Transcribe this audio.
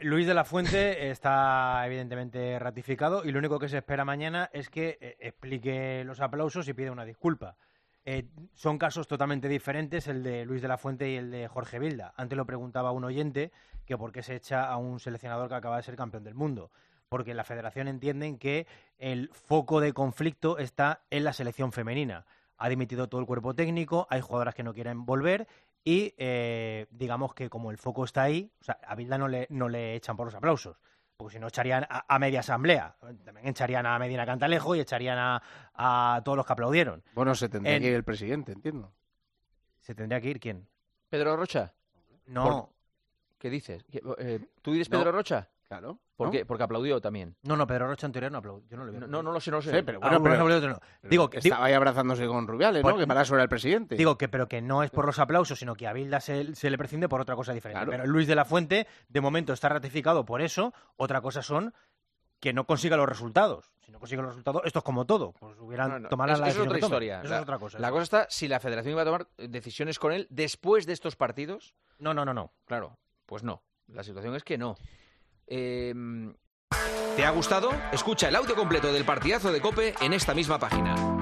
Luis de la Fuente está evidentemente ratificado y lo único que se espera mañana es que explique los aplausos y pida una disculpa. Son casos totalmente diferentes el de Luis de la Fuente y el de Jorge Vilda. Antes lo preguntaba un oyente que por qué se echa a un seleccionador que acaba de ser campeón del mundo. Porque en la federación entienden que el foco de conflicto está en la selección femenina. Ha dimitido todo el cuerpo técnico, hay jugadoras que no quieren volver y digamos que como el foco está ahí, o sea, a Vilda no le echan por los aplausos, porque si no echarían a media asamblea, también echarían a Medina Cantalejo y echarían a todos los que aplaudieron. Bueno, se tendría que ir el presidente, entiendo. ¿Se tendría que ir quién? ¿Pedro Rocha? No. ¿Qué dices? ¿Tú dices Pedro Rocha? Claro. ¿Por qué? Porque aplaudió también. No, Pedro Rocha en teoría no aplaudió. Yo no lo vi. No lo sé. Sí, pero Bueno, pero digo que estaba ahí abrazándose con Rubiales, ¿no? Que para eso era el presidente. Digo pero que no es por los aplausos, sino que a Vilda se le prescinde por otra cosa diferente. Claro. Pero Luis de la Fuente, de momento, está ratificado por eso. Otra cosa son que no consiga los resultados. Si no consigue los resultados, esto es como todo. Pues tomarán la Eso es decisión otra que tomen. historia. Eso es otra cosa. La cosa está si la federación iba a tomar decisiones con él después de estos partidos. No. Claro, pues no. La situación es que no. ¿Te ha gustado? Escucha el audio completo del partidazo de COPE en esta misma página.